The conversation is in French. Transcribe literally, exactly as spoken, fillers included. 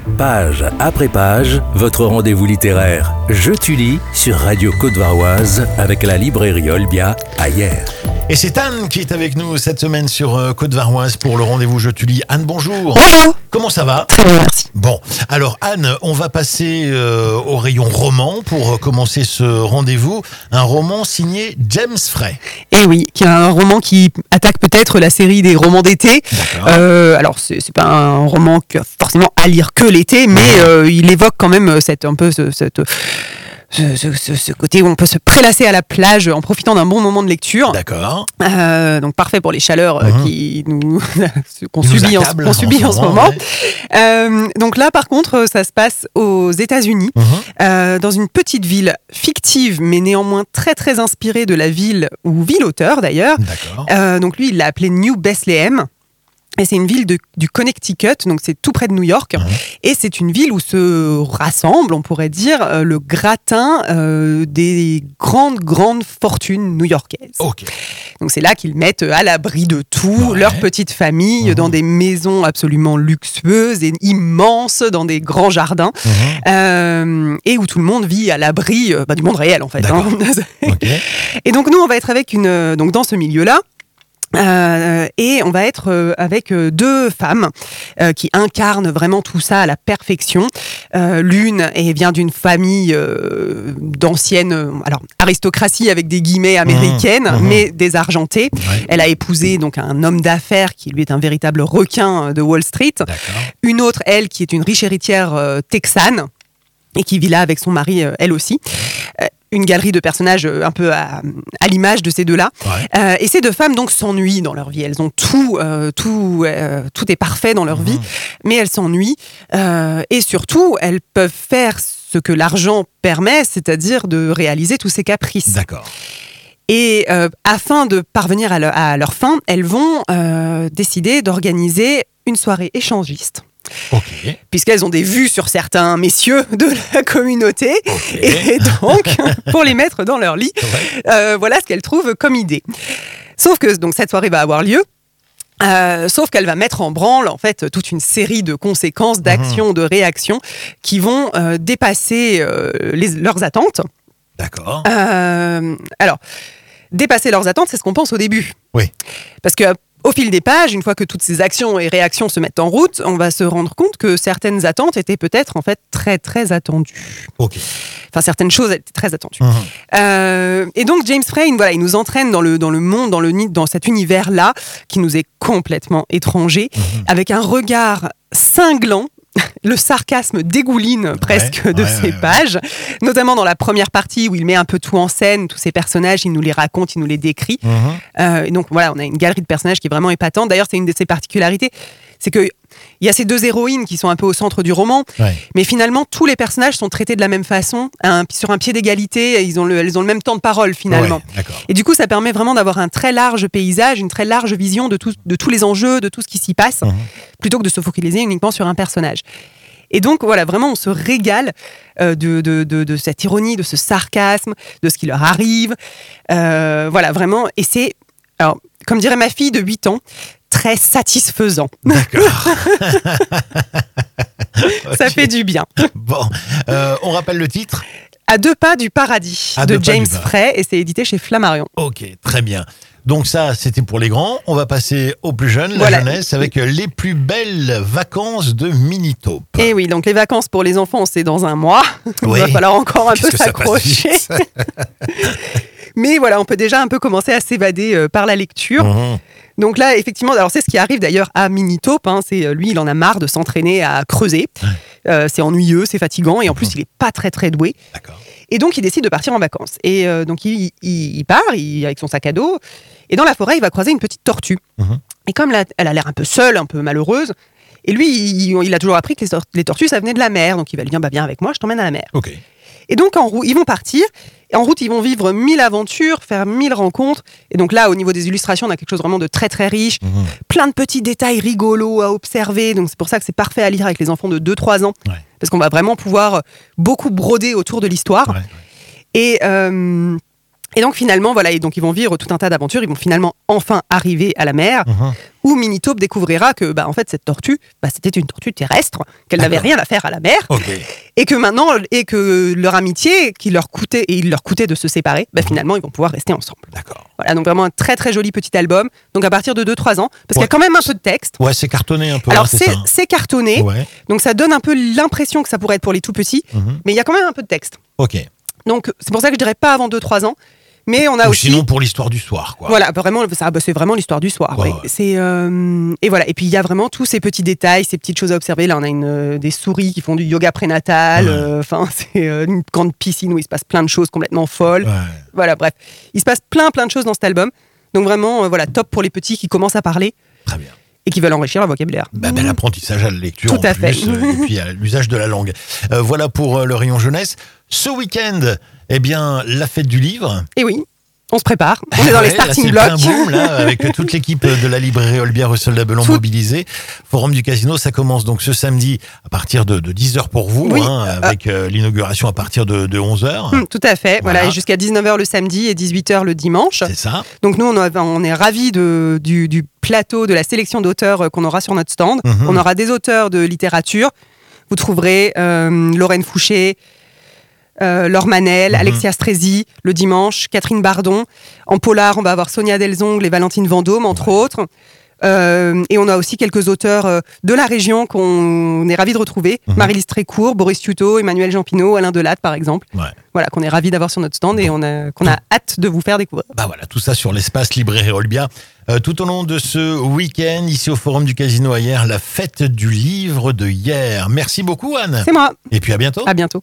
Page après page, votre rendez-vous littéraire Je tu lis sur Radio Côte-Varoise avec la librairie Olbia à Hyères. Et c'est Anne qui est avec nous cette semaine sur euh, Côte-Varoise pour le rendez-vous Je tu lis. Anne, bonjour. Bonjour. Comment ça va ? Très bien, merci. Bon, alors Anne, on va passer euh, au rayon roman pour euh, commencer ce rendez-vous. Un roman signé James Frey. Et oui, qui est un roman qui attaque peut-être la série des romans d'été. Euh, alors, c'est, c'est pas un roman que forcément à lire que l'été, mais euh, il évoque quand même cette, un peu ce, cette... Ce, ce, ce côté où on peut se prélasser à la plage en profitant d'un bon moment de lecture. D'accord. Euh, donc parfait pour les chaleurs Mmh. qui nous qu'on Qui nous subit, en, accablent qu'on subit en en ce ce moment, moment. ouais. Euh, donc là, par contre, ça se passe aux États-Unis, Mmh. euh, dans une petite ville fictive, mais néanmoins très très inspirée de la ville ou ville-auteur d'ailleurs. D'accord. Euh, donc lui, il l'a appelé New Bethlehem. Et c'est une ville de, du Connecticut, donc c'est tout près de New York. Mmh. Et c'est une ville où se rassemble, on pourrait dire, euh, le gratin euh, des grandes, grandes fortunes new-yorkaises. Ok. Donc c'est là qu'ils mettent à l'abri de tout, Ouais. leur petite famille, Mmh. dans des maisons absolument luxueuses et immenses, dans des grands jardins, Mmh. euh, et où tout le monde vit à l'abri euh, bah, du monde réel, en fait. D'accord. Hein. Ok. Et donc nous, on va être avec une, euh, donc dans ce milieu-là. Euh, et on va être euh, avec euh, deux femmes euh, qui incarnent vraiment tout ça à la perfection. Euh, l'une et vient d'une famille euh, d'ancienne, euh, alors aristocratie avec des guillemets américaine, Mmh, mmh. mais désargentée. Ouais. Elle a épousé donc un homme d'affaires qui lui est un véritable requin de Wall Street. D'accord. Une autre, elle, qui est une riche héritière euh, texane et qui vit là avec son mari, euh, elle aussi. Euh, une galerie de personnages euh, un peu à, à l'image de ces deux-là. Ouais. Euh, et ces deux femmes donc s'ennuient dans leur vie. Elles ont tout, euh, tout, euh, tout est parfait dans leur Mmh. vie, mais elles s'ennuient. Euh, et surtout, elles peuvent faire ce que l'argent permet, c'est-à-dire de réaliser tous ces caprices. D'accord. Et euh, afin de parvenir à, le- à leur fin, elles vont euh, décider d'organiser une soirée échangiste. Ok. Puisqu'elles ont des vues sur certains messieurs de la communauté. Ok. Et donc, pour les mettre dans leur lit, Ouais. euh, voilà ce qu'elles trouvent comme idée. Sauf que donc, cette soirée va avoir lieu. Euh, sauf qu'elle va mettre en branle en fait toute une série de conséquences, d'actions, de réactions qui vont euh, dépasser euh, les- leurs attentes. D'accord. Euh, alors, dépasser leurs attentes, c'est ce qu'on pense au début. Oui. Parce que au fil des pages, une fois que toutes ces actions et réactions se mettent en route, on va se rendre compte que certaines attentes étaient peut-être en fait très très attendues. Ok. Enfin, certaines choses étaient très attendues. Mmh. Euh, et donc James Frey, voilà, il nous entraîne dans le dans le monde, dans le nid- dans cet univers-là qui nous est complètement étranger, Mmh. avec un regard cinglant. Le sarcasme dégouline presque de ouais, ces ouais, ouais. pages, notamment dans la première partie où il met un peu tout en scène, tous ces personnages, il nous les raconte, il nous les décrit. Mmh. Euh, et donc voilà, on a une galerie de personnages qui est vraiment épatante. D'ailleurs, c'est une de ses particularités, c'est que il y a ces deux héroïnes qui sont un peu au centre du roman, Ouais. mais finalement tous les personnages sont traités de la même façon, un- sur un pied d'égalité. Ils ont le, elles ont le même temps de parole finalement. Ouais, d'accord. Et du coup, ça permet vraiment d'avoir un très large paysage, une très large vision de, tout, de tous les enjeux, de tout ce qui s'y passe, Mmh. plutôt que de se focaliser uniquement sur un personnage. Et donc, voilà, vraiment, on se régale euh, de, de, de, de cette ironie, de ce sarcasme, de ce qui leur arrive. Euh, voilà, vraiment. Et c'est, alors, comme dirait ma fille de huit ans, très satisfaisant. D'accord. Ça Ok. fait du bien. Bon, euh, on rappelle le titre. À deux pas du paradis, À de deux pas James du paradis. Frey, et c'est édité chez Flammarion. Ok, très bien. Donc ça, c'était pour les grands. On va passer aux plus jeunes, la Voilà. jeunesse, avec euh, les plus belles vacances de Minitaupe. Et oui, donc les vacances pour les enfants, c'est dans un mois. Il Oui. va falloir encore un Qu'est-ce peu que ça passe s'accrocher. vite. Mais voilà, on peut déjà un peu commencer à s'évader euh, par la lecture. Mmh. Donc là, effectivement, alors c'est ce qui arrive d'ailleurs à Minitaupe. Hein, c'est euh, lui, il en a marre de s'entraîner à creuser. Euh, c'est ennuyeux, c'est fatigant, et en plus, il est pas très très doué. D'accord. Et donc, il décide de partir en vacances. Et euh, donc, il, il, il part il, avec son sac à dos. Et dans la forêt, il va croiser une petite tortue. Mhm. Et comme la- elle a l'air un peu seule, un peu malheureuse, et lui, il, il a toujours appris que les, tor- les tortues, ça venait de la mer. Donc, il va lui dire, bah, viens avec moi, je t'emmène à la mer. Ok. Et donc, en route, ils vont partir. Et en route, ils vont vivre mille aventures, faire mille rencontres. Et donc là, au niveau des illustrations, on a quelque chose vraiment de très, très riche. Mhm. Plein de petits détails rigolos à observer. Donc, c'est pour ça que c'est parfait à lire avec les enfants de deux trois ans. Ouais. Parce qu'on va vraiment pouvoir beaucoup broder autour de l'histoire. Ouais, ouais. Et, euh, Et donc finalement, voilà, et donc ils vont vivre tout un tas d'aventures. Ils vont finalement enfin arriver à la mer, Mhm. où Minitaupe découvrira que, bah, en fait, cette tortue, bah, c'était une tortue terrestre, qu'elle n'avait D'accord. rien à faire à la mer, Ok. et que maintenant, et que leur amitié, qui leur coûtait, et il leur coûtait de se séparer, bah, Mhm. finalement, ils vont pouvoir rester ensemble. D'accord. Voilà, donc vraiment un très très joli petit album. Donc à partir de deux trois ans, parce qu'il y Ouais. a quand même un peu de texte. Ouais, c'est cartonné un peu. Alors hein, c'est c'est ça, hein. c'est cartonné, Ouais. donc ça donne un peu l'impression que ça pourrait être pour les tout petits, Mhm. mais il y a quand même un peu de texte. Ok. Donc c'est pour ça que je dirais pas avant deux trois ans, mais on a Ou aussi... sinon pour l'histoire du soir, quoi. Voilà, vraiment, ça, bah, c'est vraiment l'histoire du soir. Ouais, ouais. ouais. C'est euh, et voilà. Et puis il y a vraiment tous ces petits détails, ces petites choses à observer. Là, on a une, euh, des souris qui font du yoga prénatal. Ouais. euh, Enfin, c'est euh, une grande piscine où il se passe plein de choses complètement folles. Ouais. Voilà, bref, il se passe plein plein de choses dans cet album. Donc vraiment, euh, voilà, top pour les petits qui commencent à parler Très bien. et qui veulent enrichir leur vocabulaire. Bah, bel apprentissage à la lecture Tout en à fait. plus, euh, et puis à l'usage de la langue. Euh, voilà pour euh, le rayon jeunesse. Ce week-end, eh bien, la fête du livre. Et oui, on se prépare. On est dans les Ouais, là, starting c'est blocks. plein boom, là, avec toute l'équipe de la librairie Olbia Russell Labelon Tout- mobilisée. Forum du Casino, ça commence donc ce samedi à partir de, de dix heures pour vous, Oui, hein, euh, avec euh, l'inauguration à partir de, de onze heures. Hum, Tout à fait. Voilà, Voilà. et jusqu'à dix-neuf heures le samedi et dix-huit heures le dimanche. C'est ça. Donc nous, on, a- on est ravis de, du, du plateau, de la sélection d'auteurs euh, qu'on aura sur notre stand. Mhm. On aura des auteurs de littérature. Vous trouverez euh, Lorraine Fouché, euh, Laure Manel, Mhm. Alexia Strezzi, le dimanche, Catherine Bardon. En polar, on va avoir Sonia Delzongle et Valentine Vendôme, entre autres. Euh, et on a aussi quelques auteurs euh, de la région qu'on est ravis de retrouver. Mhm. Marie-Lise Trécourt, Boris Tuto, Emmanuel Jean-Pinot, Alain Delatte, par exemple. Ouais. Voilà, qu'on est ravis d'avoir sur notre stand et on a, qu'on a hâte de vous faire découvrir. Bah voilà, tout ça sur l'espace librairie Olbia. Euh, tout au long de ce week-end, ici au Forum du Casino à Hyères, la fête du livre de hier. Merci beaucoup, Anne. C'est moi. Et puis à bientôt. À bientôt.